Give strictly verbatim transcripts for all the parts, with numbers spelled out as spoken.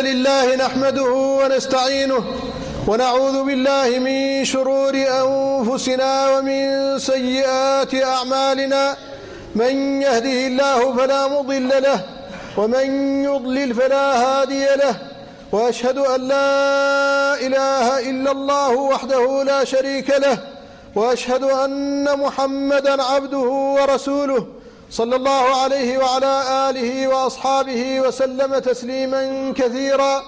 لله نحمده ونستعينه ونعوذ بالله من شرور أنفسنا ومن سيئات أعمالنا، من يهده الله فلا مضل له ومن يضلل فلا هادي له، وأشهد أن لا إله إلا الله وحده لا شريك له، وأشهد أن محمدًا عبده ورسوله صلى الله عليه وعلى آله وأصحابه وسلم تسليما كثيرا.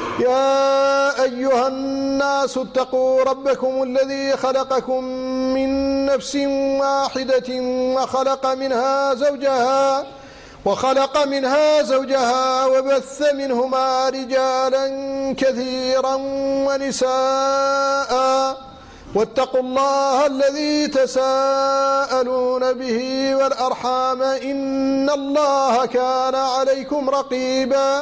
يا أيها الناس اتقوا ربكم الذي خلقكم من نفس واحدة وخلق منها زوجها وخلق منها زوجها وبث منهما رجالا كثيرا ونساء، واتقوا الله الذي تساءلون به والأرحام إن الله كان عليكم رقيبا.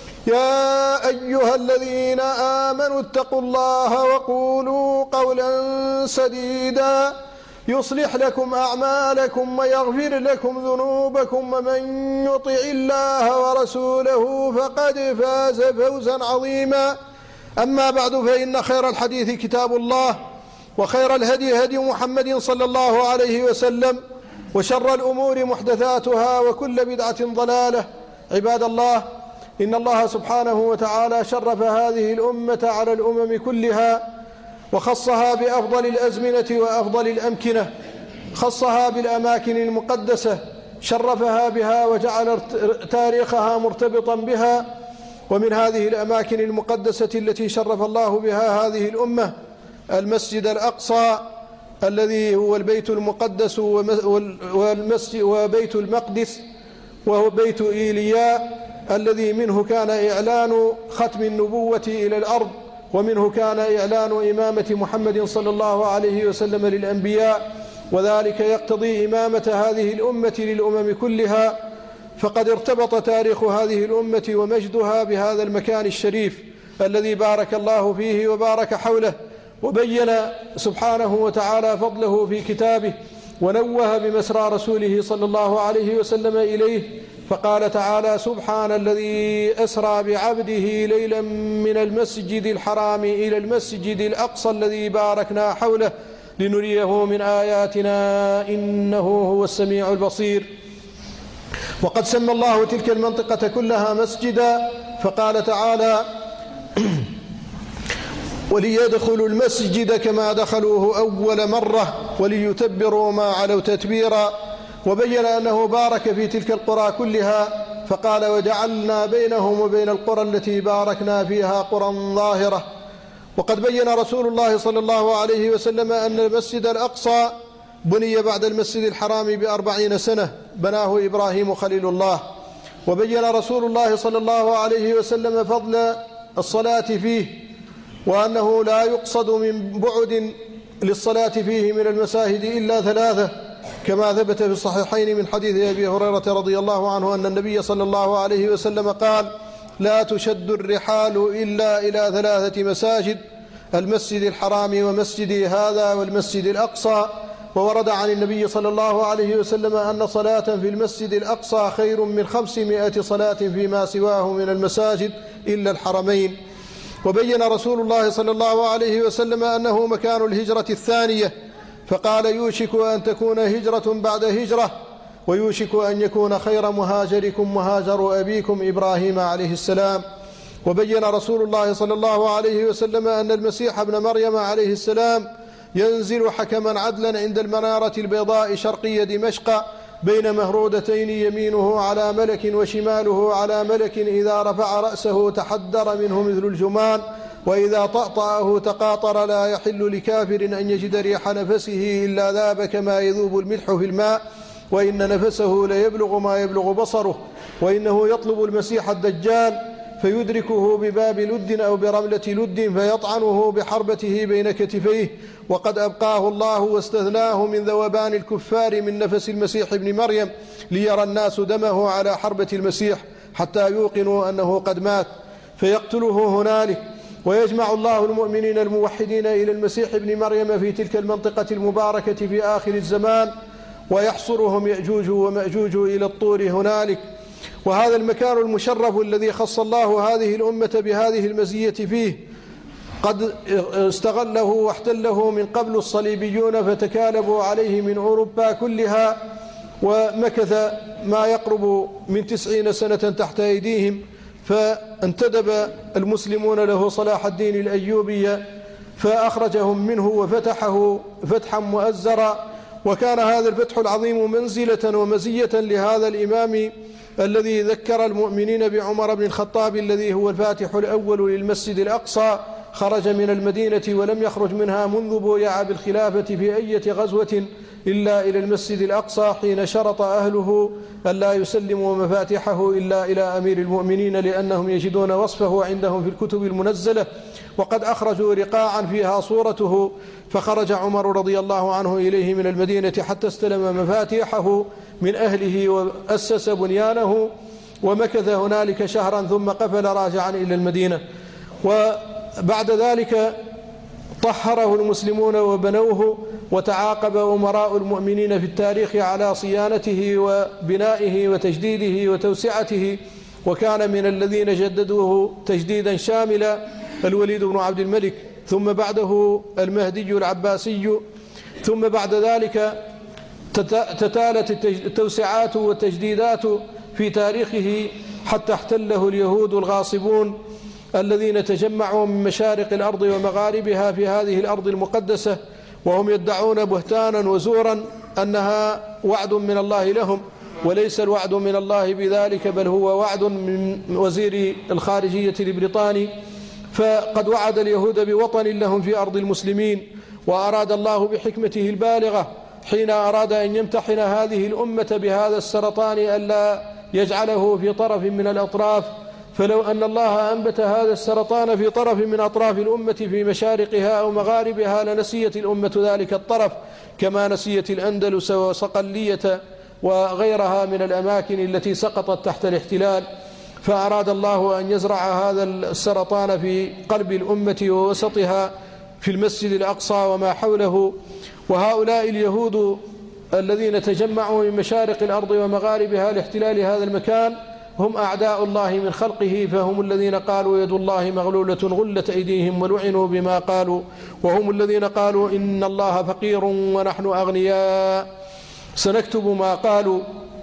يا أيها الذين آمنوا اتقوا الله وقولوا قولا سديدا يصلح لكم أعمالكم ويغفر لكم ذنوبكم، ومن يطع الله ورسوله فقد فاز فوزا عظيما. أما بعد، فإن خير الحديث كتاب الله، وخير الهدي هدي محمد صلى الله عليه وسلم، وشر الأمور محدثاتها، وكل بدعة ضلالة. عباد الله، إن الله سبحانه وتعالى شرف هذه الأمة على الأمم كلها، وخصها بأفضل الأزمنة وأفضل الأمكنة، خصها بالأماكن المقدسة، شرفها بها وجعل تاريخها مرتبطا بها. ومن هذه الأماكن المقدسة التي شرف الله بها هذه الأمة المسجد الأقصى الذي هو البيت المقدس والمسجد وبيت المقدس، وهو بيت إيليا الذي منه كان إعلان ختم النبوة إلى الأرض، ومنه كان إعلان إمامة محمد صلى الله عليه وسلم للأنبياء، وذلك يقتضي إمامة هذه الأمة للأمم كلها. فقد ارتبط تاريخ هذه الأمة ومجدها بهذا المكان الشريف الذي بارك الله فيه وبارك حوله، وبين سبحانه وتعالى فضله في كتابه، ونوه بمسرى رسوله صلى الله عليه وسلم إليه، فقال تعالى: سبحان الذي أسرى بعبده ليلا من المسجد الحرام إلى المسجد الأقصى الذي باركنا حوله لنريه من آياتنا إنه هو السميع البصير. وقد سمى الله تلك المنطقة كلها مسجدا، فقال تعالى: وليدخلوا المسجد كما دخلوه أول مرة وليتبروا ما علوا تتبيرا. وبين أنه بارك في تلك القرى كلها، فقال: وجعلنا بينهم وبين القرى التي باركنا فيها قرى ظاهرة. وقد بين رسول الله صلى الله عليه وسلم أن المسجد الأقصى بني بعد المسجد الحرام بأربعين سنة، بناه إبراهيم خليل الله. وبين رسول الله صلى الله عليه وسلم فضل الصلاة فيه، وأنه لا يقصد من بعد للصلاة فيه من المساجد إلا ثلاثة، كما ثبت في الصحيحين من حديث أبي هريرة رضي الله عنه أن النبي صلى الله عليه وسلم قال: لا تشد الرحال إلا إلى ثلاثة مساجد: المسجد الحرام ومسجدي هذا والمسجد الأقصى. وورد عن النبي صلى الله عليه وسلم أن صلاة في المسجد الأقصى خير من خمسمائة صلاة فيما سواه من المساجد إلا الحرمين. وبين رسول الله صلى الله عليه وسلم أنه مكان الهجرة الثانية، فقال: يوشك أن تكون هجرة بعد هجرة، ويوشك أن يكون خير مهاجركم مهاجر أبيكم إبراهيم عليه السلام. وبين رسول الله صلى الله عليه وسلم أن المسيح ابن مريم عليه السلام ينزل حكما عدلا عند المنارة البيضاء شرقي دمشق بين مهرودتين، يمينه على ملك وشماله على ملك، إذا رفع رأسه تحدر منه مثل الجمان، وإذا طأطأه تقاطر، لا يحل لكافر أن يجد ريح نفسه إلا ذاب كما يذوب الملح في الماء، وإن نفسه ليبلغ ما يبلغ بصره، وإنه يطلب المسيح الدجال فيدركه بباب لد أو برملة لد فيطعنه بحربته بين كتفيه، وقد أبقاه الله واستثناه من ذوبان الكفار من نفس المسيح ابن مريم، ليرى الناس دمه على حربة المسيح حتى يوقنوا أنه قد مات، فيقتله هنالك. ويجمع الله المؤمنين الموحدين إلى المسيح ابن مريم في تلك المنطقة المباركة في آخر الزمان، ويحصرهم يأجوج ومأجوج إلى الطور هنالك. وهذا المكان المشرف الذي خص الله هذه الأمة بهذه المزية فيه قد استغله واحتله من قبل الصليبيون فتكالبوا عليه من أوروبا كلها، ومكث ما يقرب من تسعين سنة تحت أيديهم، فانتدب المسلمون له صلاح الدين الأيوبي فأخرجهم منه وفتحه فتحا مؤزرا. وكان هذا الفتح العظيم منزلة ومزية لهذا الإمام الذي ذكر المؤمنين بعمر بن الخطاب الذي هو الفاتح الأول للمسجد الأقصى، خرج من المدينة ولم يخرج منها منذ بويع بالخلافة في أي غزوة إلا إلى المسجد الأقصى، حين شرط أهله ألا يسلموا مفاتحه إلا إلى أمير المؤمنين لأنهم يجدون وصفه عندهم في الكتب المنزلة، وقد أخرجوا رقاعا فيها صورته، فخرج عمر رضي الله عنه إليه من المدينة حتى استلم مفاتيحه من أهله وأسس بنيانه، ومكث هنالك شهرا ثم قفل راجعا إلى المدينة. وبعد ذلك طهره المسلمون وبنوه، وتعاقب أمراء المؤمنين في التاريخ على صيانته وبنائه وتجديده وتوسعته، وكان من الذين جددوه تجديدا شاملا الوليد بن عبد الملك، ثم بعده المهدي العباسي، ثم بعد ذلك تتالت التوسعات والتجديدات في تاريخه حتى احتله اليهود الغاصبون الذين تجمعوا من مشارق الأرض ومغاربها في هذه الأرض المقدسة، وهم يدعون بهتانا وزورا أنها وعد من الله لهم، وليس الوعد من الله بذلك، بل هو وعد من وزير الخارجية البريطاني. فقد وعد اليهود بوطن لهم في أرض المسلمين، وأراد الله بحكمته البالغة حين أراد أن يمتحن هذه الأمة بهذا السرطان ألا يجعله في طرف من الأطراف، فلو أن الله أنبت هذا السرطان في طرف من أطراف الأمة في مشارقها أو مغاربها لنسيت الأمة ذلك الطرف، كما نسيت الأندلس وصقلية وغيرها من الأماكن التي سقطت تحت الاحتلال. فأراد الله أن يزرع هذا السرطان في قلب الأمة ووسطها في المسجد الأقصى وما حوله. وهؤلاء اليهود الذين تجمعوا من مشارق الأرض ومغاربها لاحتلال هذا المكان هم أعداء الله من خلقه، فهم الذين قالوا يد الله مغلولة غلت أيديهم ولعنوا بما قالوا، وهم الذين قالوا إن الله فقير ونحن أغنياء، سنكتب ما قالوا.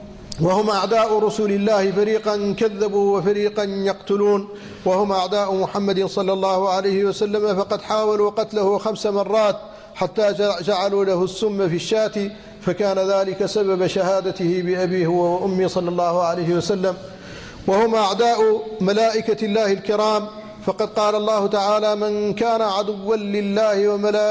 وهم أعداء رسول الله، فريقا كذبوا وفريقا يقتلون، وهم أعداء محمد صلى الله عليه وسلم، فقد حاولوا قتله خمس مرات حتى جعلوا له السم في الشاة، فكان ذلك سبب شهادته بأبيه وأمي صلى الله عليه وسلم. وهم أعداء ملائكة الله الكرام، فقد قال الله تعالى من كان عدوا لله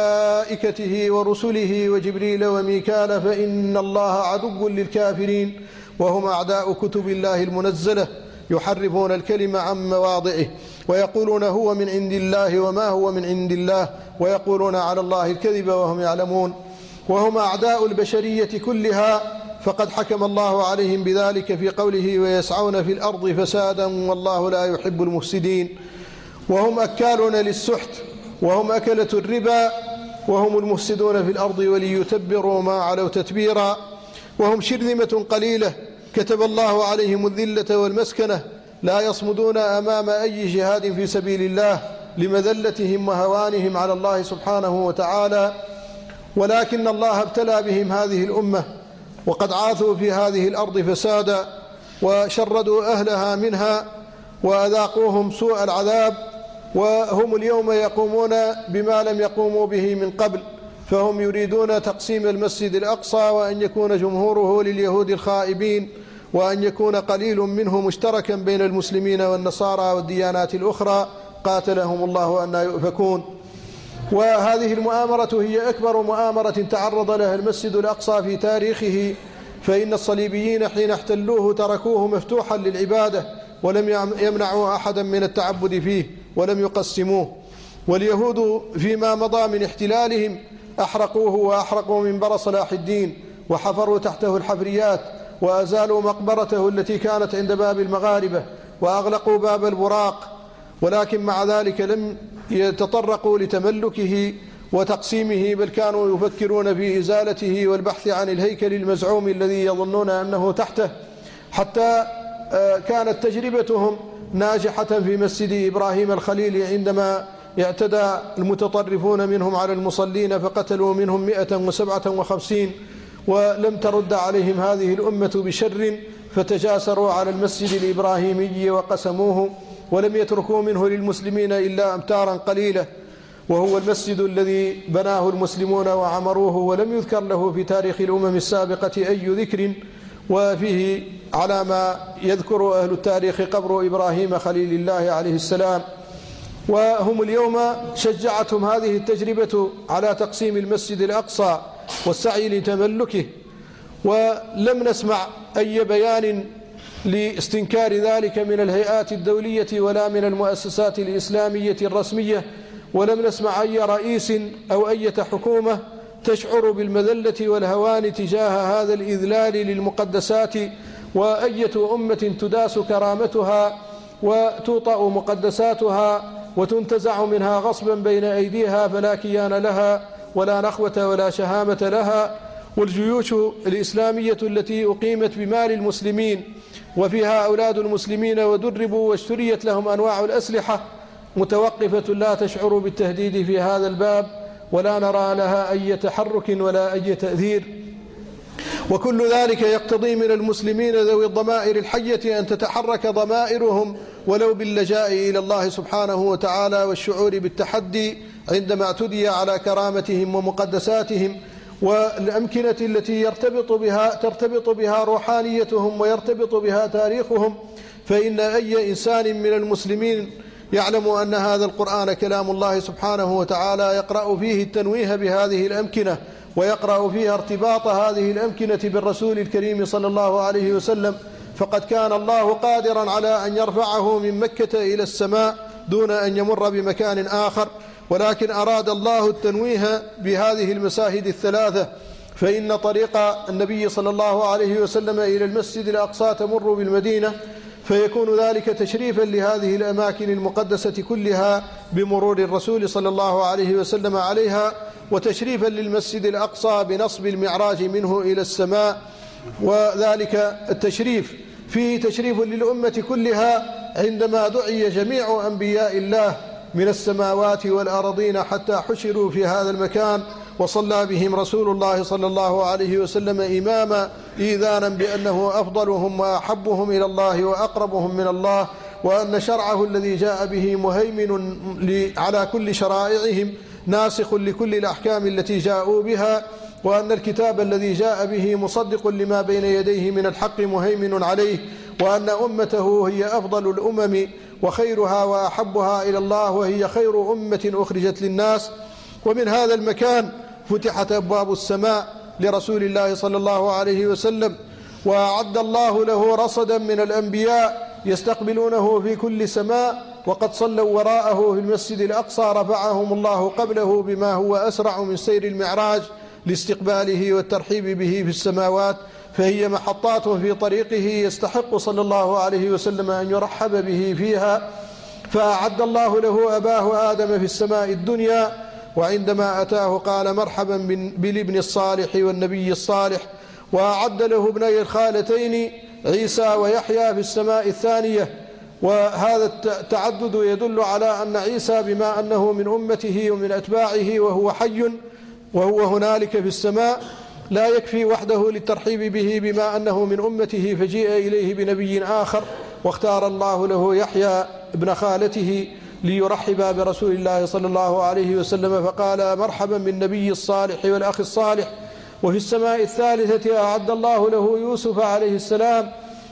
وملائكته ورسله وجبريل وميكال فإن الله عدو للكافرين. وهم أعداء كتب الله المنزلة، يحرفون الكلمة عن مواضعه ويقولون هو من عند الله وما هو من عند الله، ويقولون على الله الكذب وهم يعلمون. وهم أعداء البشرية كلها، فقد حكم الله عليهم بذلك في قوله ويسعون في الأرض فسادا والله لا يحب المفسدين. وهم أكالون للسحت، وهم أكلة الربا، وهم المفسدون في الأرض وليتبروا ما علوا تتبيرا. وهم شرذمة قليلة كتب الله عليهم الذلة والمسكنة، لا يصمدون أمام أي جهاد في سبيل الله لمذلتهم وهوانهم على الله سبحانه وتعالى، ولكن الله ابتلى بهم هذه الأمة، وقد عاثوا في هذه الأرض فسادا وشردوا أهلها منها وأذاقوهم سوء العذاب، وهم اليوم يقومون بما لم يقوموا به من قبل، فهم يريدون تقسيم المسجد الأقصى وأن يكون جمهوره لليهود الخائبين، وأن يكون قليل منه مشتركا بين المسلمين والنصارى والديانات الأخرى، قاتلهم الله أن يؤفكون. وهذه المؤامرة هي أكبر مؤامرة تعرض لها المسجد الأقصى في تاريخه، فإن الصليبيين حين احتلوه تركوه مفتوحا للعبادة ولم يمنعوا أحدا من التعبد فيه ولم يقسموه. واليهود فيما مضى من احتلالهم أحرقوه وأحرقوا منبر صلاح الدين وحفروا تحته الحفريات وأزالوا مقبرته التي كانت عند باب المغاربة وأغلقوا باب البراق، ولكن مع ذلك لم يتطرقوا لتملكه وتقسيمه، بل كانوا يفكرون في إزالته والبحث عن الهيكل المزعوم الذي يظنون أنه تحته، حتى كانت تجربتهم ناجحة في مسجد إبراهيم الخليل عندما اعتدى المتطرفون منهم على المصلين فقتلوا منهم مئة وسبعة وخمسين، ولم ترد عليهم هذه الأمة بشر، فتجاسروا على المسجد الإبراهيمي وقسموه، ولم يتركوا منه للمسلمين إلا أمتارا قليلة، وهو المسجد الذي بناه المسلمون وعمروه، ولم يذكر له في تاريخ الأمم السابقة أي ذكر. وفيه على ما يذكر أهل التاريخ قبر إبراهيم خليل الله عليه السلام. وهم اليوم شجعتهم هذه التجربة على تقسيم المسجد الأقصى والسعي لتملكه، ولم نسمع أي بيان لاستنكار ذلك من الهيئات الدولية ولا من المؤسسات الإسلامية الرسمية، ولم نسمع أي رئيس أو أي حكومة تشعر بالمذلة والهوان تجاه هذا الإذلال للمقدسات، وأية أمة تداس كرامتها وتوطأ مقدساتها وتنتزع منها غصبا بين أيديها، فلا كيان لها ولا نخوة ولا شهامة لها. والجيوش الإسلامية التي أقيمت بمال المسلمين وفيها أولاد المسلمين ودربوا واشتريت لهم أنواع الأسلحة متوقفة لا تشعر بالتهديد في هذا الباب، ولا نرى لها أي تحرك ولا أي تأثير. وكل ذلك يقتضي من المسلمين ذوي الضمائر الحية أن تتحرك ضمائرهم ولو باللجاء إلى الله سبحانه وتعالى والشعور بالتحدي عندما اعتدي على كرامتهم ومقدساتهم والأمكنة التي يرتبط بها ترتبط بها روحانيتهم ويرتبط بها تاريخهم. فإن أي إنسان من المسلمين يعلم أن هذا القرآن كلام الله سبحانه وتعالى يقرأ فيه التنويه بهذه الأمكنة، ويقرأ فيها ارتباط هذه الأمكنة بالرسول الكريم صلى الله عليه وسلم، فقد كان الله قادرا على أن يرفعه من مكة إلى السماء دون أن يمر بمكان آخر، ولكن أراد الله التنويه بهذه المساجد الثلاثة. فإن طريق النبي صلى الله عليه وسلم إلى المسجد الأقصى تمر بالمدينة، فيكون ذلك تشريفا لهذه الأماكن المقدسة كلها بمرور الرسول صلى الله عليه وسلم عليها، وتشريفا للمسجد الأقصى بنصب المعراج منه إلى السماء. وذلك التشريف فيه تشريف للأمة كلها عندما دعي جميع أنبياء الله من السماوات والأرضين حتى حشروا في هذا المكان، وصلى بهم رسول الله صلى الله عليه وسلم إماما إيذانا بأنه أفضلهم وأحبهم إلى الله وأقربهم من الله، وأن شرعه الذي جاء به مهيمن على كل شرائعهم ناسخ لكل الأحكام التي جاءوا بها، وأن الكتاب الذي جاء به مصدق لما بين يديه من الحق مهيمن عليه، وأن أمته هي أفضل الأمم وخيرها وأحبها إلى الله، وهي خير أمة أخرجت للناس. ومن هذا المكان فتحت أبواب السماء لرسول الله صلى الله عليه وسلم، وأعد الله له رصدا من الأنبياء يستقبلونه في كل سماء، وقد صلوا وراءه في المسجد الأقصى رفعهم الله قبله بما هو أسرع من سير المعراج لاستقباله والترحيب به في السماوات، فهي محطات في طريقه يستحق صلى الله عليه وسلم أن يرحب به فيها. فأعد الله له أباه آدم في السماء الدنيا، وعندما أتاه قال مرحبا بالابن الصالح والنبي الصالح، وأعد له ابني الخالتين عيسى ويحيى في السماء الثانية. وهذا التعدد يدل على أن عيسى بما أنه من أمته ومن أتباعه وهو حي وهو هنالك في السماء لا يكفي وحده للترحيب به بما أنه من أمته، فجيء إليه بنبي آخر، واختار الله له يحيى ابن خالته ليرحب برسول الله صلى الله عليه وسلم، فقال مرحبا بالنبي الصالح والأخ الصالح. وفي السماء الثالثة أعد الله له يوسف عليه السلام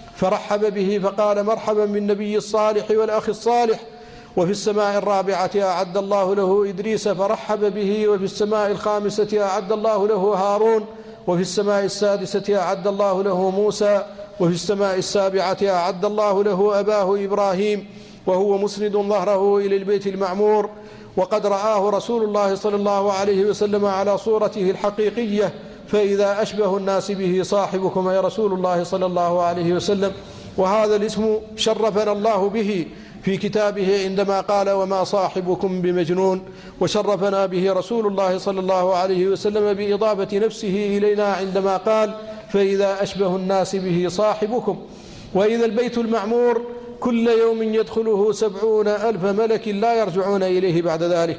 فرحب به فقال مرحبا بالنبي الصالح والأخ الصالح. وفي السماء الرابعة أعد الله له إدريس فرحب به. وفي السماء الخامسة أعد الله له هارون. وفي السماء السادسة أعد الله له موسى. وفي السماء السابعة أعد الله له أباه إبراهيم وهو مسند ظهره إلى البيت المعمور، وقد رآه رسول الله صلى الله عليه وسلم على صورته الحقيقية، فإذا أشبه الناس به صاحبكم أي رسول الله صلى الله عليه وسلم. وهذا الاسم شرفنا الله به في كتابه عندما قال وما صاحبكم بمجنون، وشرفنا به رسول الله صلى الله عليه وسلم بإضافة نفسه إلينا عندما قال فإذا أشبه الناس به صاحبكم. وإذا البيت المعمور كل يوم يدخله سبعون ألف ملك لا يرجعون إليه بعد ذلك.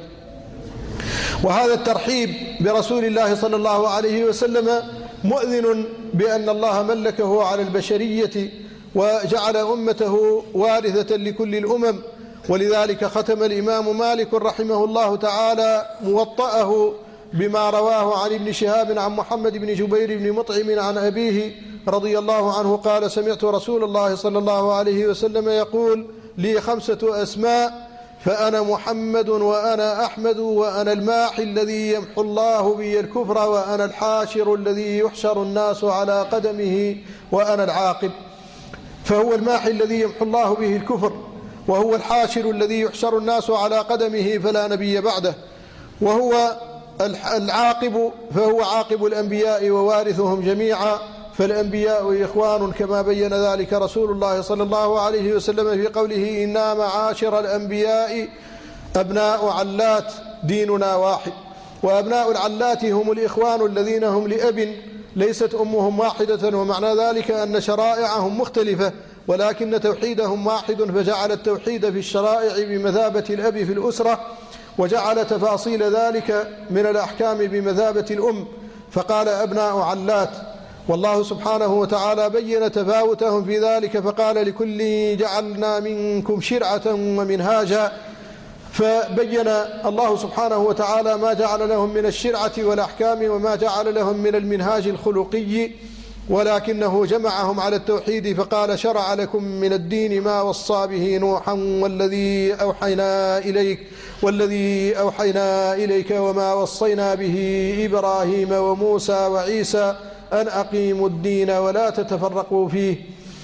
وهذا الترحيب برسول الله صلى الله عليه وسلم مؤذن بأن الله ملكه على البشرية وجعل أمته وارثة لكل الأمم. ولذلك ختم الإمام مالك رحمه الله تعالى موطأه بما رواه عن ابن شهاب عن محمد بن جبير بن مطعم عن أبيه رضي الله عنه قال: سمعت رسول الله صلى الله عليه وسلم يقول: لي خمسة أسماء، فأنا محمد وأنا أحمد وأنا الماحي الذي يمحو الله بي الكفر وأنا الحاشر الذي يحشر الناس على قدمه وأنا العاقب. فهو الماحي الذي يمحو الله به الكفر، وهو الحاشر الذي يحشر الناس على قدمه فلا نبي بعده، وهو العاقب فهو عاقب الأنبياء ووارثهم جميعا، فالأنبياء إخوان كما بين ذلك رسول الله صلى الله عليه وسلم في قوله: إنا معاشر الأنبياء أبناء علات ديننا واحد. وأبناء العلات هم الإخوان الذين هم لأب ليست أمهم واحدة، ومعنى ذلك أن شرائعهم مختلفة ولكن توحيدهم واحد، فجعل التوحيد في الشرائع بمثابة الأب في الأسرة، وجعل تفاصيل ذلك من الأحكام بمثابة الأم، فقال أبناء علات. والله سبحانه وتعالى بين تفاوتهم في ذلك فقال: لكل جعلنا منكم شرعة ومنهاجا، فبين الله سبحانه وتعالى ما جعل لهم من الشرعة والأحكام وما جعل لهم من المنهاج الخلقي، ولكنه جمعهم على التوحيد فقال: شرع لكم من الدين ما وصى به نوحا والذي أوحينا إليك والذي أوحينا إليك وما وصينا به إبراهيم وموسى وعيسى أن أقيموا الدين ولا تتفرقوا فيه.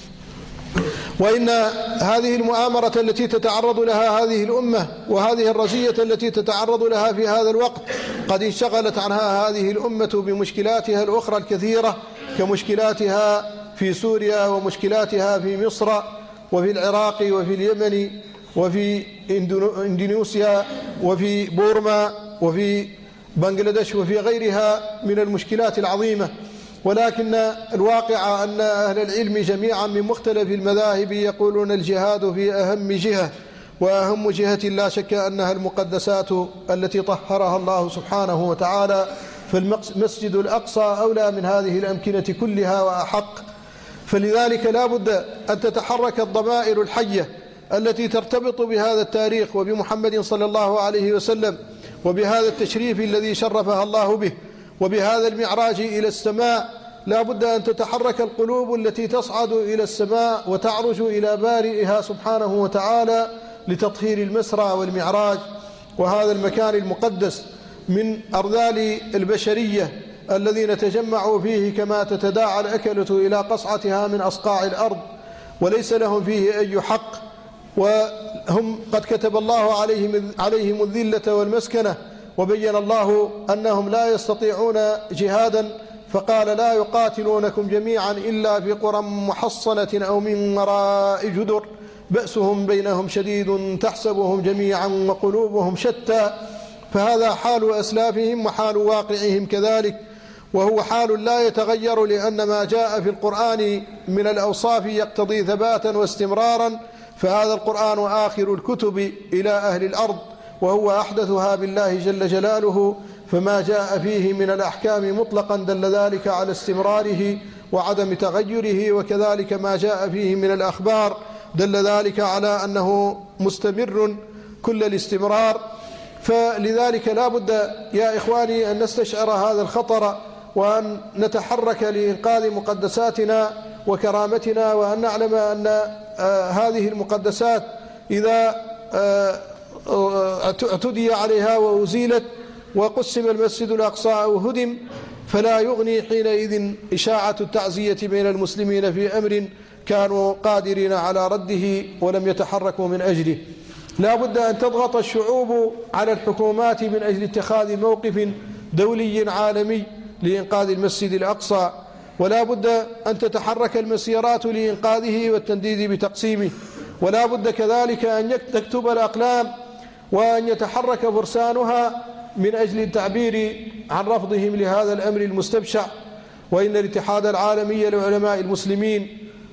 وإن هذه المؤامرة التي تتعرض لها هذه الأمة وهذه الرزية التي تتعرض لها في هذا الوقت قد انشغلت عنها هذه الأمة بمشكلاتها الأخرى الكثيرة، كمشكلاتها في سوريا ومشكلاتها في مصر وفي العراق وفي اليمن وفي إندونيسيا وفي بورما وفي بنغلاديش وفي غيرها من المشكلات العظيمة. ولكن الواقع أن أهل العلم جميعا من مختلف المذاهب يقولون الجهاد في أهم جهة، وأهم جهة لا شك أنها المقدسات التي طهرها الله سبحانه وتعالى، فالمسجد الأقصى أولى من هذه الأمكنة كلها وأحق. فلذلك لا بد أن تتحرك الضمائر الحية التي ترتبط بهذا التاريخ وبمحمد صلى الله عليه وسلم وبهذا التشريف الذي شرفها الله به وبهذا المعراج إلى السماء. لا بد أن تتحرك القلوب التي تصعد إلى السماء وتعرج إلى بارئها سبحانه وتعالى لتطهير المسرى والمعراج، وهذا المكان المقدس من أرذال البشرية الذين تجمعوا فيه كما تتداعى الأكلة إلى قصعتها من أصقاع الأرض، وليس لهم فيه أي حق، وهم قد كتب الله عليهم, عليهم الذلة والمسكنة، وبين الله أنهم لا يستطيعون جهادا فقال: لا يقاتلونكم جميعا إلا في قرى محصنة أو من وراء جدر بأسهم بينهم شديد تحسبهم جميعا وقلوبهم شتى. فهذا حال أسلافهم وحال واقعهم كذلك، وهو حال لا يتغير، لأن ما جاء في القرآن من الأوصاف يقتضي ثباتا واستمرارا، فهذا القرآن آخر الكتب إلى أهل الأرض وهو أحدثها بالله جل جلاله، فما جاء فيه من الأحكام مطلقا دل ذلك على استمراره وعدم تغيره، وكذلك ما جاء فيه من الأخبار دل ذلك على أنه مستمر كل الاستمرار. فلذلك لا بد يا إخواني أن نستشعر هذا الخطر وأن نتحرك لإنقاذ مقدساتنا وكرامتنا، وأن نعلم أن هذه المقدسات إذا اعتدي عليها وأزيلت وقسم المسجد الأقصى أو هدم فلا يغني حينئذ إشاعة التعزية بين المسلمين في أمر كانوا قادرين على رده ولم يتحركوا من أجله. لا بد أن تضغط الشعوب على الحكومات من أجل اتخاذ موقف دولي عالمي لإنقاذ المسجد الأقصى، ولا بد أن تتحرك المسيرات لإنقاذه والتنديد بتقسيمه، ولا بد كذلك أن تكتب الأقلام وأن يتحرك فرسانها من أجل التعبير عن رفضهم لهذا الأمر المستبشع. وإن الاتحاد العالمي لعلماء المسلمين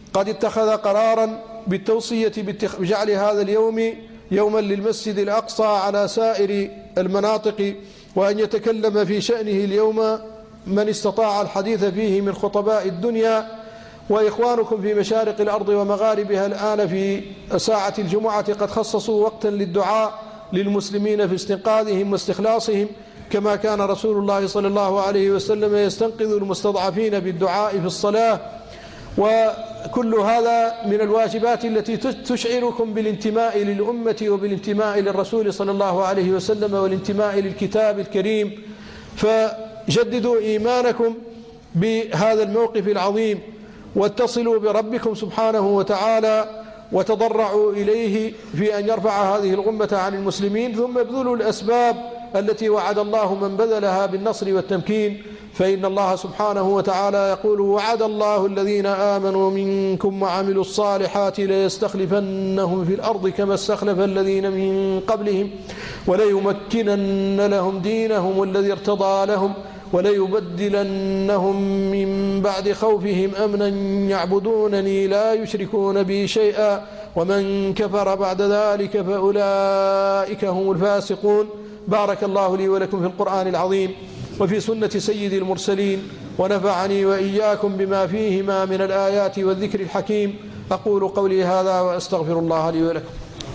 قد اتخذ قرارا بالتوصية بجعل هذا اليوم يوما للمسجد الأقصى على سائر المناطق، وأن يتكلم في شأنه اليوم من استطاع الحديث فيه من خطباء الدنيا. وإخوانكم في مشارق الأرض ومغاربها الآن في ساعة الجمعة قد خصصوا وقتا للدعاء للمسلمين في استنقاذهم واستخلاصهم، كما كان رسول الله صلى الله عليه وسلم يستنقذ المستضعفين بالدعاء في الصلاة. وكل هذا من الواجبات التي تشعركم بالانتماء للأمة وبالانتماء للرسول صلى الله عليه وسلم والانتماء للكتاب الكريم. فجددوا إيمانكم بهذا الموقف العظيم، واتصلوا بربكم سبحانه وتعالى، وتضرعوا إليه في أن يرفع هذه الغمة عن المسلمين، ثم ابذلوا الأسباب التي وعد الله من بذلها بالنصر والتمكين. فإن الله سبحانه وتعالى يقول: وعد الله الذين آمنوا منكم وعملوا الصالحات ليستخلفنهم في الأرض كما استخلف الذين من قبلهم وليمكنن لهم دينهم والذي ارتضى لهم وليبدلنهم من بعد خوفهم أمنا يعبدونني لا يشركون بي شيئا ومن كفر بعد ذلك فأولئك هم الفاسقون. بارك الله لي ولكم في القرآن العظيم وفي سنة سيد المرسلين، ونفعني وإياكم بما فيهما من الآيات والذكر الحكيم. أقول قولي هذا وأستغفر الله لي ولكم.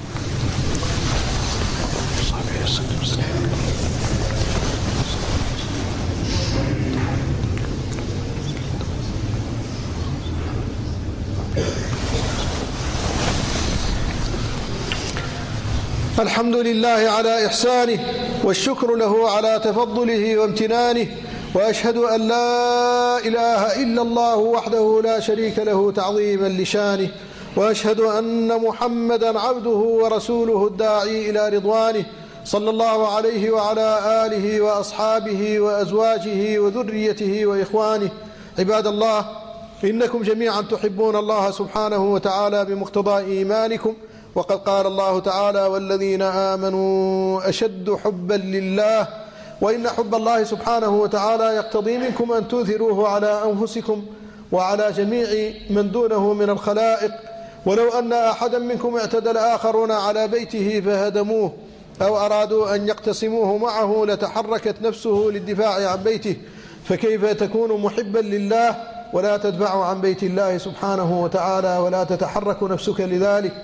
الحمد لله على إحسانه، والشكر له على تفضله وامتنانه، وأشهد أن لا إله إلا الله وحده لا شريك له تعظيما لشانه، وأشهد أن محمدا عبده ورسوله الداعي إلى رضوانه، صلى الله عليه وعلى آله وأصحابه وأزواجه وذريته وإخوانه. عباد الله، إنكم جميعا تحبون الله سبحانه وتعالى بمقتضى إيمانكم، وقد قال الله تعالى: والذين آمنوا أشد حبا لله. وإن حب الله سبحانه وتعالى يقتضي منكم أن تؤثروه على أنفسكم وعلى جميع من دونه من الخلائق. ولو أن أحدا منكم اعتدى الآخرون على بيته فهدموه أو أرادوا أن يقتسموه معه لتحركت نفسه للدفاع عن بيته، فكيف تكون محبا لله ولا تدفع عن بيت الله سبحانه وتعالى ولا تتحرك نفسك لذلك؟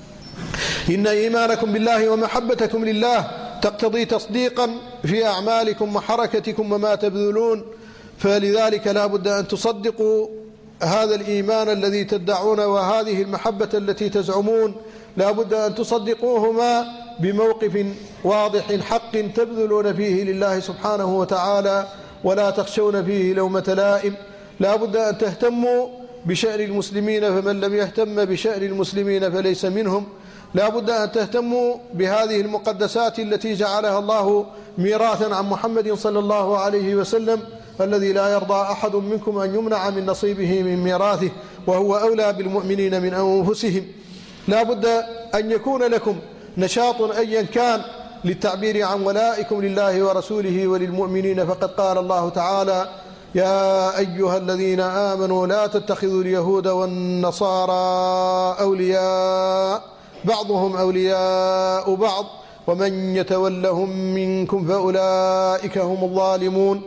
إن إيمانكم بالله ومحبتكم لله تقتضي تصديقا في أعمالكم وحركتكم وما تبذلون، فلذلك لا بد أن تصدقوا هذا الإيمان الذي تدعون وهذه المحبة التي تزعمون، لا بد أن تصدقوهما بموقف واضح حق تبذلون فيه لله سبحانه وتعالى ولا تخشون فيه لومة لائم. لا بد أن تهتموا بشأن المسلمين، فمن لم يهتم بشأن المسلمين فليس منهم. لا بد أن تهتموا بهذه المقدسات التي جعلها الله ميراثا عن محمد صلى الله عليه وسلم، الذي لا يرضى أحد منكم أن يمنع من نصيبه من ميراثه، وهو أولى بالمؤمنين من أنفسهم. لا بد أن يكون لكم نشاط أيا كان للتعبير عن ولائكم لله ورسوله وللمؤمنين، فقد قال الله تعالى: يا أيها الذين آمنوا لا تتخذوا اليهود والنصارى أولياء بعضهم أولياء بعض ومن يتولهم منكم فأولئك هم الظالمون.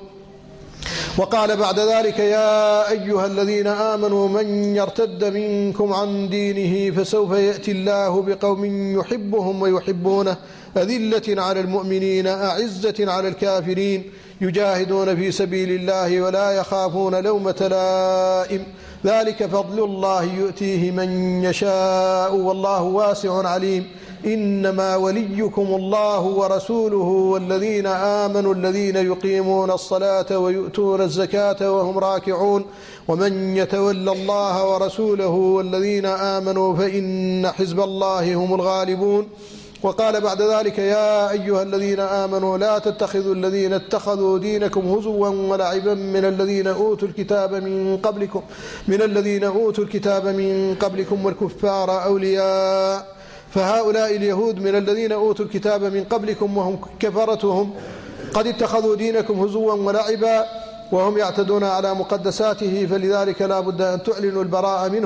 وقال بعد ذلك: يا أيها الذين آمنوا من يرتد منكم عن دينه فسوف يأتي الله بقوم يحبهم ويحبونه أذلة على المؤمنين أعزة على الكافرين يجاهدون في سبيل الله ولا يخافون لومة لائم ذلك فضل الله يؤتيه من يشاء والله واسع عليم. إنما وليكم الله ورسوله والذين آمنوا الذين يقيمون الصلاة ويؤتون الزكاة وهم راكعون ومن يتولى الله ورسوله والذين آمنوا فإن حزب الله هم الغالبون. وقال بعد ذلك: يا أيها الذين آمنوا لا تتخذوا الذين اتخذوا دينكم هزوا ولعبا من الذين أوتوا الكتاب من قبلكم من الذين أوتوا الكتاب من قبلكم والكفار أولياء. فهؤلاء اليهود من الذين أوتوا الكتاب من قبلكم وهم كفرتهم قد اتخذوا دينكم هزوا ولعبا وهم يعتدون على مقدساته، فلذلك لا بد أن تعلنوا البراءة منهم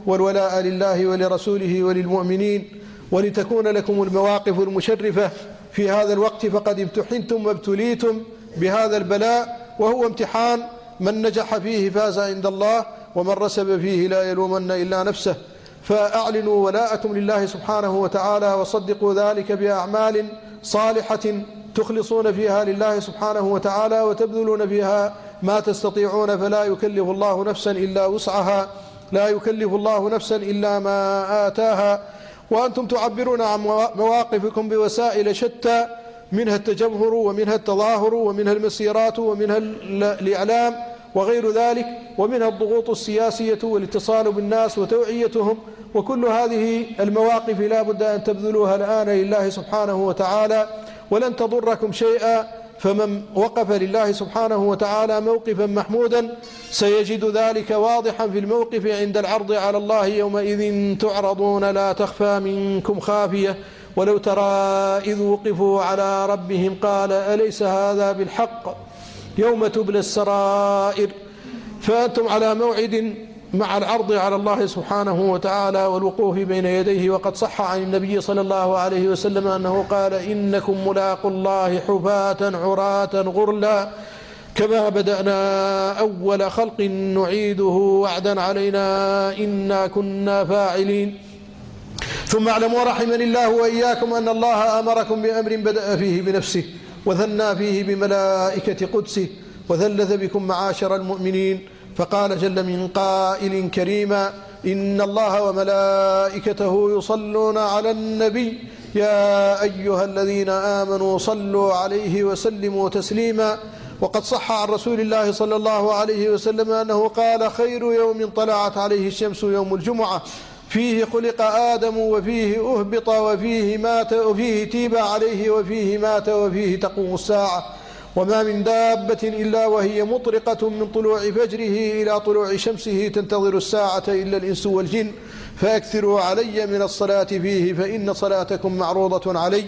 والولاء لله ولرسوله وللمؤمنين، ولتكون لكم المواقف المشرفة في هذا الوقت، فقد امتحنتم وابتليتم بهذا البلاء، وهو امتحان من نجح فيه فاز عند الله، ومن رسب فيه لا يلومن إلا نفسه. فأعلنوا ولاءكم لله سبحانه وتعالى، وصدقوا ذلك بأعمال صالحة تخلصون فيها لله سبحانه وتعالى، وتبذلون فيها ما تستطيعون، فلا يكلف الله نفسا إلا وسعها، لا يكلف الله نفسا إلا ما آتاها. وأنتم تعبرون عن مواقفكم بوسائل شتى، منها التجمهر ومنها التظاهر ومنها المسيرات ومنها الإعلام وغير ذلك، ومنها الضغوط السياسية والاتصال بالناس وتوعيتهم، وكل هذه المواقف لا بد أن تبذلوها الآن لله سبحانه وتعالى، ولن تضركم شيئا. فمن وقف لله سبحانه وتعالى موقفا محمودا سيجد ذلك واضحا في الموقف عند العرض على الله. يومئذ تعرضون لا تخفى منكم خافية، ولو ترى إذ وقفوا على ربهم قال أليس هذا بالحق يوم تبلى السرائر. فأنتم على موعد مع العرض على الله سبحانه وتعالى والوقوف بين يديه. وقد صح عن النبي صلى الله عليه وسلم أنه قال إنكم ملاقوا الله حفاة عراة غرلا كما بدأنا أول خلق نعيده وعدا علينا إنا كنا فاعلين. ثم اعلموا رحمني الله وإياكم أن الله أمركم بأمر بدأ فيه بنفسه، وثنى فيه بملائكة قدسه، وثلث بكم معاشر المؤمنين، فقال جل من قائل كريما إن الله وملائكته يصلون على النبي يا أيها الذين آمنوا صلوا عليه وسلموا تسليما. وقد صح عن رسول الله صلى الله عليه وسلم أنه قال خير يوم طلعت عليه الشمس يوم الجمعة، فيه خلق آدم وفيه أهبط وفيه مات وفيه تيب عليه وفيه مات وفيه تقوم الساعة، وما من دابة إلا وهي مطرقة من طلوع فجره إلى طلوع شمسه تنتظر الساعة إلا الإنس والجن، فأكثروا علي من الصلاة فيه فإن صلاتكم معروضة علي.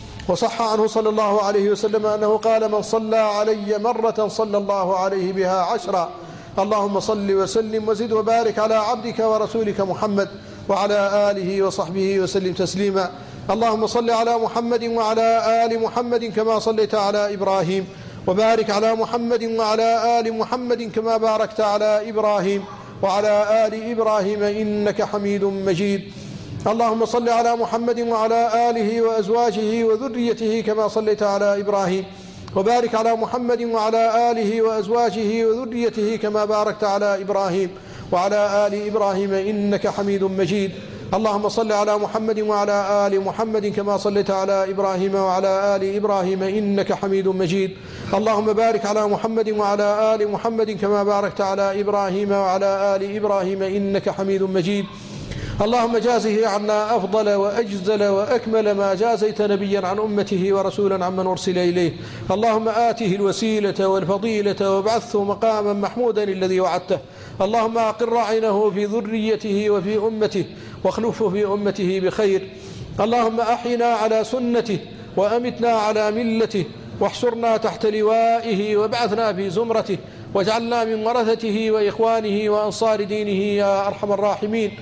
وصح عنه صلى الله عليه وسلم أنه قال من صلى علي مرة صلى الله عليه بها عشرا. اللهم صل وسلم وزد وبارك على عبدك ورسولك محمد وعلى آله وصحبه وسلم تسليما. اللهم صل على محمد وعلى آل محمد كما صليت على إبراهيم، وبارك على محمد وعلى آل محمد كما باركت على إبراهيم وعلى آل إبراهيم إنك حميد مجيد. اللهم صل على محمد وعلى آله وأزواجه وذريته كما صليت على إبراهيم، وبارك على محمد وعلى آله وأزواجه وذريته كما باركت على إبراهيم وعلى آل إبراهيم إنك حميد مجيد. اللهم صل على محمد وعلى آل محمد كما صليت على إبراهيم وعلى آل إبراهيم إنك حميد مجيد. اللهم بارك على محمد وعلى آل محمد كما باركت على إبراهيم وعلى آل إبراهيم إنك حميد مجيد. اللهم جازه عنا أفضل وأجزل وأكمل ما جازيت نبيا عن أمته ورسولا عمن أرسل إليه. اللهم آته الوسيلة والفضيلة وابعثه مقاما محمودا الذي وعدته. اللهم أقر عينه في ذريته وفي أمته واخلفه في أمته بخير. اللهم أحينا على سنته وأمتنا على ملته، واحشرنا تحت لوائه وابعثنا في زمرته، واجعلنا من ورثته وإخوانه وأنصار دينه يا أرحم الراحمين.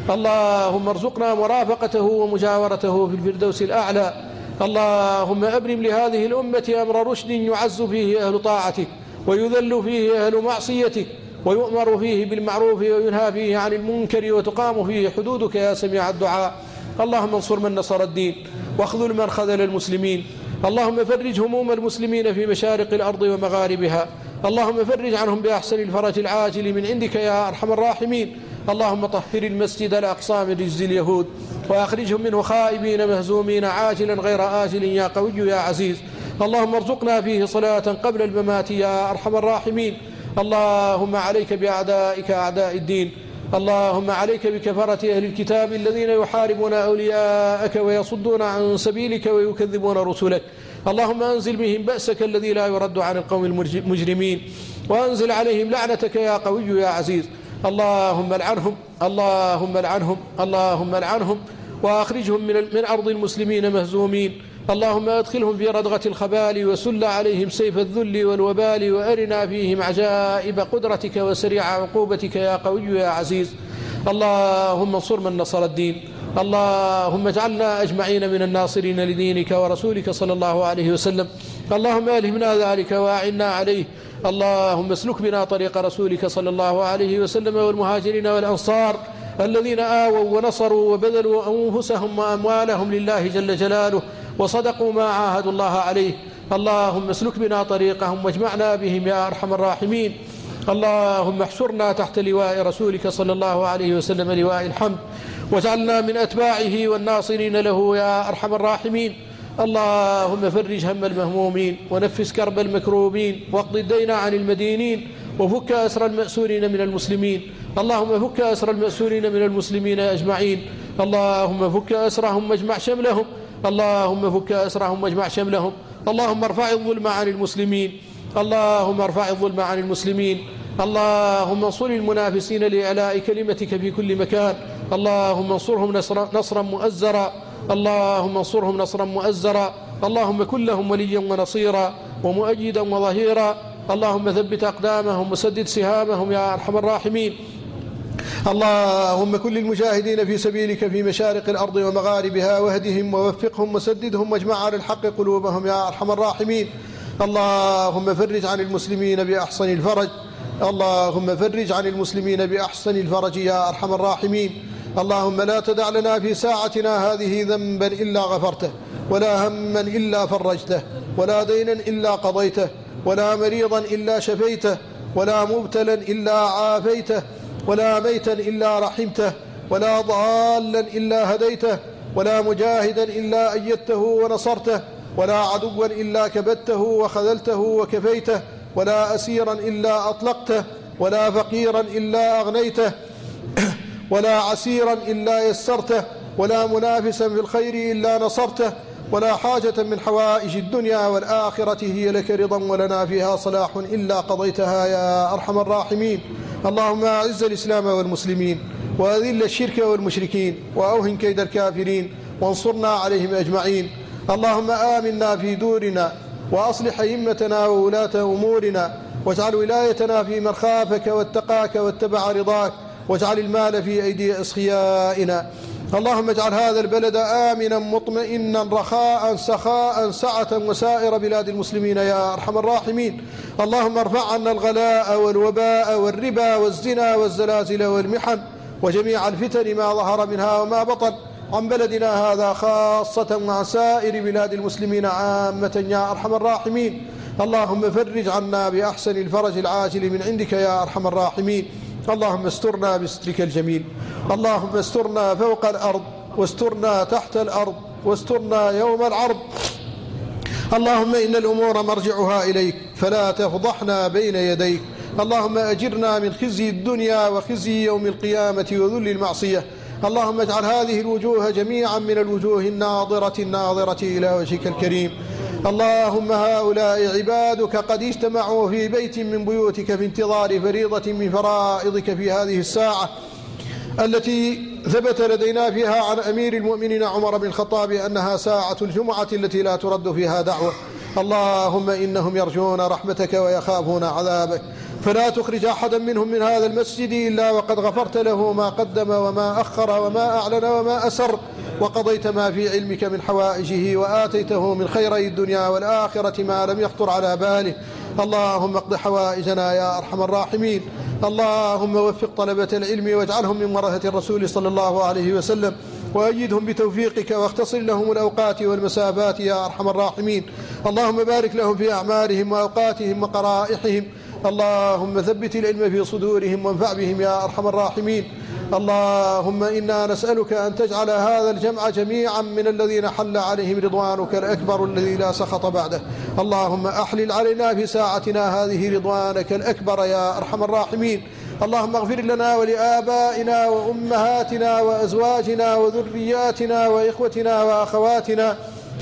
اللهم ارزقنا مرافقته ومجاورته في الفردوس الأعلى. اللهم أبرم لهذه الأمة أمر رشد يعز فيه أهل طاعتك ويذل فيه أهل معصيتك، ويؤمر فيه بالمعروف وينهى فيه عن المنكر، وتقام فيه حدودك يا سميع الدعاء. اللهم انصر من نصر الدين واخذل من خذل المسلمين. اللهم فرج هموم المسلمين في مشارق الأرض ومغاربها. اللهم فرج عنهم بأحسن الفرج العاجل من عندك يا أرحم الراحمين. اللهم طهر المسجد الأقصى من رجز اليهود، وأخرجهم منه خائبين مهزومين عاجلا غير آجل يا قوي يا عزيز. اللهم ارزقنا فيه صلاة قبل الممات يا أرحم الراحمين. اللهم عليك بأعدائك أعداء الدين. اللهم عليك بكفرة أهل الكتاب الذين يحاربون أولياءك ويصدون عن سبيلك ويكذبون رسلك. اللهم أنزل بهم بأسك الذي لا يرد عن القوم المجرمين، وأنزل عليهم لعنتك يا قوي يا عزيز. اللهم العنهم اللهم العنهم اللهم العنهم وأخرجهم من من أرض المسلمين مهزومين. اللهم أدخلهم في ردغة الخبال وسل عليهم سيف الذل والوبال، وأرنا فيهم عجائب قدرتك وسريع عقوبتك يا قوي يا عزيز. اللهم انصر من نصر الدين. اللهم اجعلنا أجمعين من الناصرين لدينك ورسولك صلى الله عليه وسلم. اللهم ألهمنا ذلك وأعنا عليه. اللهم اسلك بنا طريق رسولك صلى الله عليه وسلم والمهاجرين والأنصار الذين آووا ونصروا وبذلوا أنفسهم وأموالهم لله جل جلاله وصدقوا ما عاهدوا الله عليه. اللهم اسلك بنا طريقهم واجمعنا بهم يا أرحم الراحمين. اللهم احشرنا تحت لواء رسولك صلى الله عليه وسلم لواء الحمد، واجعلنا من أتباعه والناصرين له يا أرحم الراحمين. اللهم فرج هم المهمومين ونفس كرب المكروبين واقض الدين عن المدينين وفك أسر المأسورين من المسلمين. اللهم فك أسر المأسورين من المسلمين أجمعين. اللهم فك أسرهم واجمع شملهم. اللهم فك أسرهم واجمع شملهم. اللهم ارفع الظلم عن المسلمين. اللهم ارفع الظلم عن المسلمين. اللهم انصر المنافسين لإعلاء كلمتك في كل مكان. اللهم انصرهم نصرا, نصرا مؤزرا. اللهم انصرهم نصرا مؤزرا. اللهم كن لهم وليا ونصيرا ومؤيدا وظهيرا. اللهم ثبت أقدامهم وسدد سهامهم يا أرحم الراحمين. اللهم كن للمجاهدين في سبيلك في مشارق الأرض ومغاربها واهدهم ووفقهم وسددهم واجمع على الحق قلوبهم يا أرحم الراحمين. اللهم فرج عن المسلمين بأحسن الفرج. اللهم فرج عن المسلمين بأحسن الفرج يا أرحم الراحمين. اللهم لا تدع لنا في ساعتنا هذه ذنبا إلا غفرته، ولا هما إلا فرجته، ولا دينا إلا قضيته، ولا مريضا إلا شفيته، ولا مبتلا إلا عافيته، ولا ميتا إلا رحمته، ولا ضالا إلا هديته، ولا مجاهدا إلا أيدته ونصرته، ولا عدوا إلا كبدته وخذلته وكفيته، ولا أسيرا إلا أطلقته، ولا فقيرا إلا أغنيته، ولا عسيرا إلا يسرته، ولا منافسا في الخير إلا نصرته، ولا حاجة من حوائج الدنيا والآخرة هي لك رضا ولنا فيها صلاح إلا قضيتها يا أرحم الراحمين. اللهم أعز الإسلام والمسلمين وأذل الشرك والمشركين وأوهن كيد الكافرين وانصرنا عليهم أجمعين. اللهم آمنا في دورنا وأصلح أئمتنا وولاة أمورنا، واجعل ولايتنا في من خافك واتقاك واتبع رضاك، واجعل المال في أيدي أسخيائنا. اللهم اجعل هذا البلد آمنا مطمئنا رخاء سخاء سعة وسائر بلاد المسلمين يا أرحم الراحمين. اللهم ارفع عنا الغلاء والوباء والربا والزنا والزلازل والمحن وجميع الفتن ما ظهر منها وما بطن عن بلدنا هذا خاصة وعن سائر بلاد المسلمين عامة يا أرحم الراحمين. اللهم فرج عنا بأحسن الفرج العاجل من عندك يا أرحم الراحمين. اللهم استرنا بسترك الجميل. اللهم استرنا فوق الأرض واسترنا تحت الأرض واسترنا يوم العرض. اللهم إن الأمور مرجعها إليك فلا تفضحنا بين يديك. اللهم أجرنا من خزي الدنيا وخزي يوم القيامة وذل المعصية. اللهم اجعل هذه الوجوه جميعا من الوجوه الناظرة الناظرة إلى وجهك الكريم. اللهم هؤلاء عبادك قد اجتمعوا في بيت من بيوتك في انتظار فريضة من فرائضك في هذه الساعة التي ثبت لدينا فيها عن أمير المؤمنين عمر بن الخطاب أنها ساعة الجمعة التي لا ترد فيها دعوة. اللهم إنهم يرجون رحمتك ويخافون عذابك، فلا تخرج أحدا منهم من هذا المسجد إلا وقد غفرت له ما قدم وما أخر وما أعلن وما أسر، وقضيت ما في علمك من حوائجه وآتيته من خيري الدنيا والآخرة ما لم يخطر على باله. اللهم اقض حوائجنا يا أرحم الراحمين. اللهم وفق طلبة العلم واجعلهم من ورثة الرسول صلى الله عليه وسلم، وأيدهم بتوفيقك واختصر لهم الأوقات والمسافات يا أرحم الراحمين. اللهم بارك لهم في أعمالهم وأوقاتهم وقرائحهم. اللهم ثبت العلم في صدورهم وانفع بهم يا أرحم الراحمين. اللهم إنا نسألك أن تجعل هذا الجمع جميعا من الذين حل عليهم رضوانك الأكبر الذي لا سخط بعده. اللهم أحلل علينا في ساعتنا هذه رضوانك الأكبر يا أرحم الراحمين. اللهم اغفر لنا ولآبائنا وأمهاتنا وأزواجنا وذرياتنا وإخوتنا وأخواتنا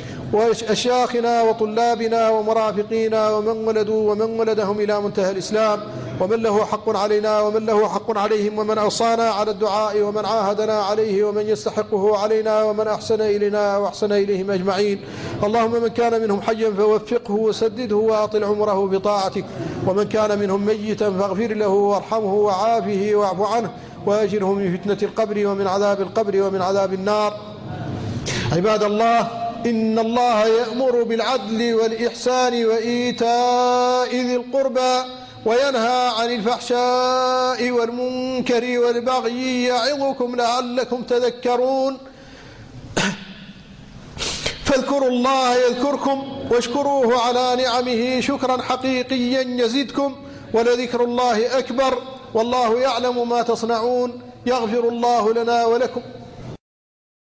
وأشياخنا وطلابنا ومرافقينا ومن ولدوا ومن ولدهم إلى منتهى الإسلام، ومن له حق علينا ومن له حق عليهم، ومن أوصانا على الدعاء ومن عاهدنا عليه ومن يستحقه علينا ومن أحسن إلينا وأحسن إليهم أجمعين. اللهم من كان منهم حيا فوفقه وسدده وأطل عمره بطاعتك، ومن كان منهم ميتا فاغفر له وارحمه وعافه واعف عنه وأجره من فتنة القبر ومن عذاب القبر ومن عذاب النار. عباد الله، إن الله يأمر بالعدل والإحسان وإيتاء ذي القربى وينهى عن الفحشاء والمنكر والبغي يعظكم لعلكم تذكرون. فاذكروا الله يذكركم واشكروه على نعمه شكرا حقيقيا يزدكم ولذكر الله أكبر والله يعلم ما تصنعون. يغفر الله لنا ولكم.